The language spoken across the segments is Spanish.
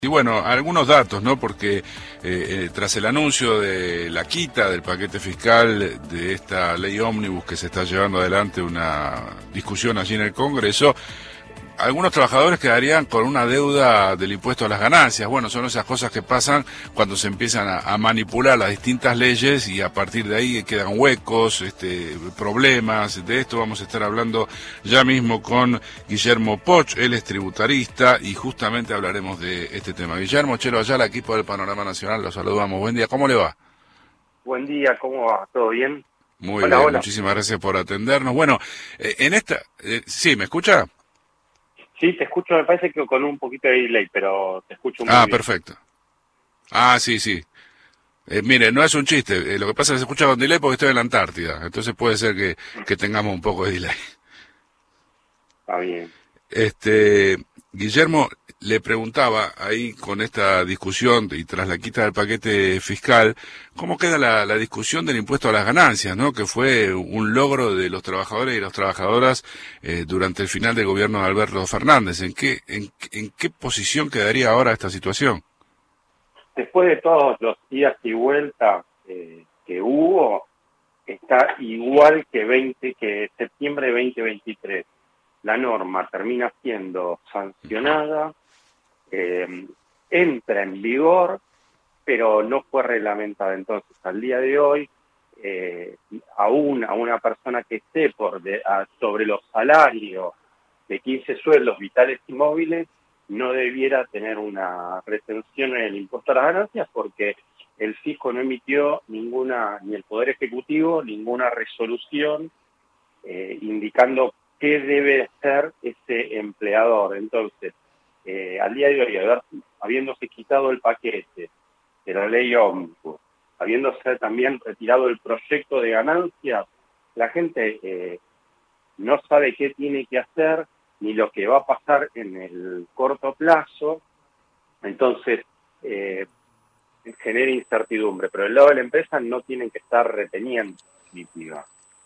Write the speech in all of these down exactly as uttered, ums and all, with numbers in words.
Y bueno, algunos datos, ¿no? Porque eh, eh, tras el anuncio de la quita del paquete fiscal de esta ley ómnibus que se está llevando adelante una discusión allí en el Congreso, algunos trabajadores quedarían con una deuda del impuesto a las ganancias. Bueno, son esas cosas que pasan cuando se empiezan a, a manipular las distintas leyes y a partir de ahí quedan huecos, este, problemas. De esto vamos a estar hablando ya mismo con Guillermo Poch, él es tributarista y justamente hablaremos de este tema. Guillermo, Chelo Ayala, equipo del Panorama Nacional, los saludamos. Buen día, ¿cómo le va? Buen día, ¿cómo va? ¿Todo bien? Muy Hola, bien, hola. muchísimas gracias por atendernos. Bueno, eh, en esta... Eh, ¿sí, me escucha? Sí, te escucho, me parece que con un poquito de delay, pero te escucho muy Ah, bien. perfecto. Ah, sí, sí. Eh, mire, no es un chiste, eh, lo que pasa es que se escucha con delay porque estoy en la Antártida, entonces puede ser que, que tengamos un poco de delay. Está bien. Este, Guillermo, le preguntaba ahí con esta discusión y tras la quita del paquete fiscal, ¿cómo queda la, la discusión del impuesto a las ganancias, ¿no? Que fue un logro de los trabajadores y las trabajadoras eh, durante el final del gobierno de Alberto Fernández. ¿En qué, en, en qué posición quedaría ahora esta situación? Después de todos los días y vueltas eh, que hubo, está igual que veinte, que septiembre de veinte veintitrés. La norma termina siendo sancionada, eh, entra en vigor, pero no fue reglamentada. Entonces, al día de hoy, eh, aún a una persona que esté por de, a, sobre los salarios de quince sueldos vitales y móviles, no debiera tener una retención en el impuesto a las ganancias porque el fisco no emitió ninguna, ni el Poder Ejecutivo, ninguna resolución eh, indicando qué debe ser ese empleador. Entonces, eh, al día de hoy, haber, habiéndose quitado el paquete de la ley ómnibus, habiéndose también retirado el proyecto de ganancias, la gente eh, no sabe qué tiene que hacer ni lo que va a pasar en el corto plazo. Entonces eh, genera incertidumbre, pero del lado de la empresa no tienen que estar reteniendo en definitiva.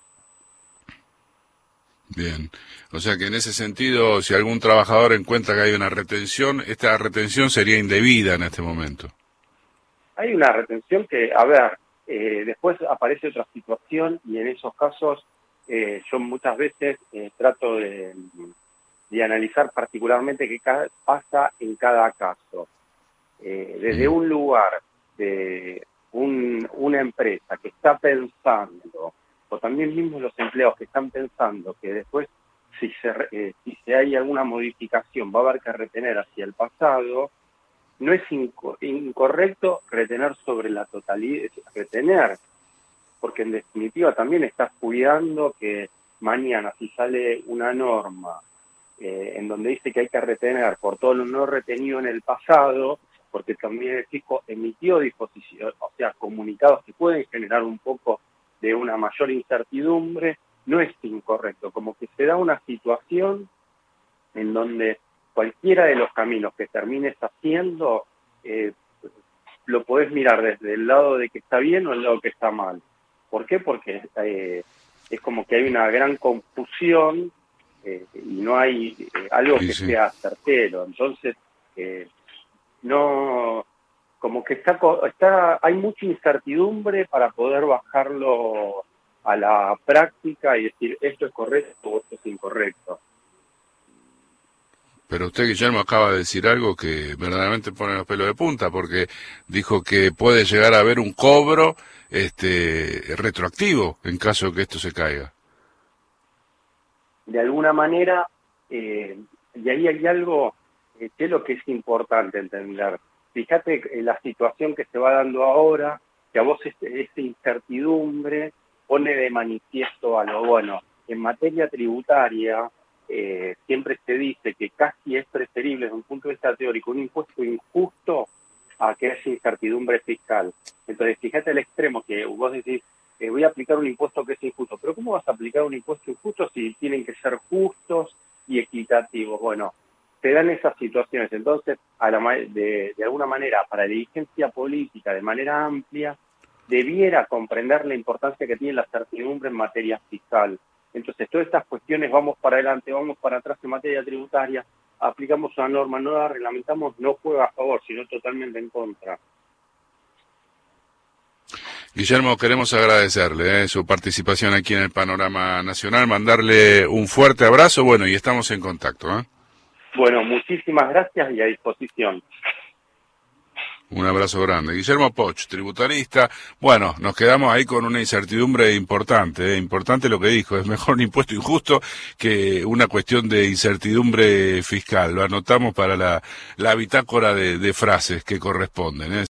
Bien, o sea que en ese sentido, si algún trabajador encuentra que hay una retención, esta retención sería indebida en este momento. Hay una retención que, a ver, eh, después aparece otra situación y en esos casos eh, yo muchas veces eh, trato de, de analizar particularmente qué ca- pasa en cada caso. Eh, desde un lugar de un, una empresa que está pensando, o también mismos los empleados que están pensando que después si se, eh, si se hay alguna modificación va a haber que retener hacia el pasado, no es inco incorrecto retener sobre la totalidad, retener, porque en definitiva también estás cuidando que mañana si sale una norma eh, en donde dice que hay que retener por todo lo no retenido en el pasado, porque también el fisco emitió disposiciones, o sea, comunicados que pueden generar un poco de una mayor incertidumbre, no es incorrecto, como que se da una situación en donde cualquiera de los caminos que termines haciendo, eh, lo podés mirar desde el lado de que está bien o el lado que está mal. ¿Por qué? Porque eh, es como que hay una gran confusión eh, y no hay eh, algo Sí, que sí. sea certero. Entonces, eh, no, como que está, está, hay mucha incertidumbre para poder bajarlo a la práctica y decir esto es correcto o esto es incorrecto. Pero usted, Guillermo, acaba de decir algo que verdaderamente pone los pelos de punta, porque dijo que puede llegar a haber un cobro este, retroactivo en caso de que esto se caiga. De alguna manera, eh, y ahí hay algo eh, que es lo que es importante entender. Fíjate en la situación que se va dando ahora, que a vos este, esta incertidumbre pone de manifiesto a lo bueno. En materia tributaria, eh, siempre se dice que casi es preferible desde un punto de vista teórico un impuesto injusto a que haya incertidumbre fiscal. Entonces, fíjate el extremo que vos decís, eh, voy a aplicar un impuesto que es injusto. Pero ¿cómo vas a aplicar un impuesto injusto si tienen que ser justos y equitativos? Bueno, se dan esas situaciones. Entonces, a la, de, de alguna manera, para la dirigencia política, de manera amplia, debiera comprender la importancia que tiene la certidumbre en materia fiscal. Entonces, todas estas cuestiones, vamos para adelante, vamos para atrás en materia tributaria, aplicamos una norma, no la reglamentamos, no juega a favor, sino totalmente en contra. Guillermo, queremos agradecerle eh, su participación aquí en el Panorama Nacional, mandarle un fuerte abrazo, bueno, y estamos en contacto. ¿eh? Bueno, muchísimas gracias y a disposición. Un abrazo grande. Guillermo Poch, tributarista. Bueno, nos quedamos ahí con una incertidumbre importante, ¿eh? Importante lo que dijo, es mejor un impuesto injusto que una cuestión de incertidumbre fiscal. Lo anotamos para la, la bitácora de, de frases que corresponden, ¿eh?